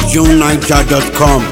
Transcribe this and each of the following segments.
JuneNiger.com.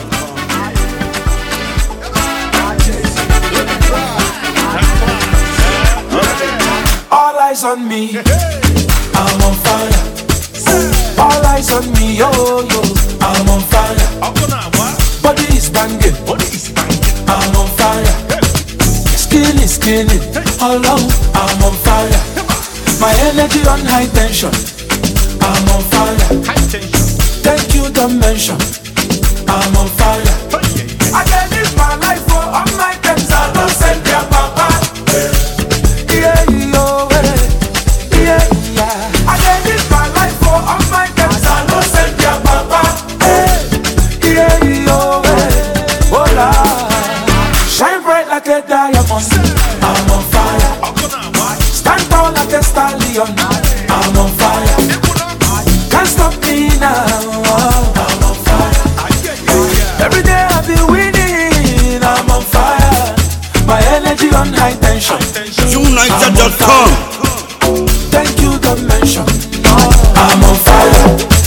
All eyes on me, I'm on fire. All eyes on me, yo, I'm on fire. Body is banging, I'm on fire. Skin is skinning, all on, I'm on fire. My energy on high tension, I'm on fire. Thank you, dimension, I'm on fire. I can live my life for all my friends, I don't send their papa. Yeah, yo, yeah. I can live my life for all my friends, I don't send their papa. Yeah, yo, hola. Shine bright like a diamond, I'm on fire. Stand tall like a stallion, I'm on fire. Can't stop me now, I'm on fire. Every day I be winning, I'm on fire. My energy on high tension, JuneNiger.com. thank you, dimension, I'm on fire.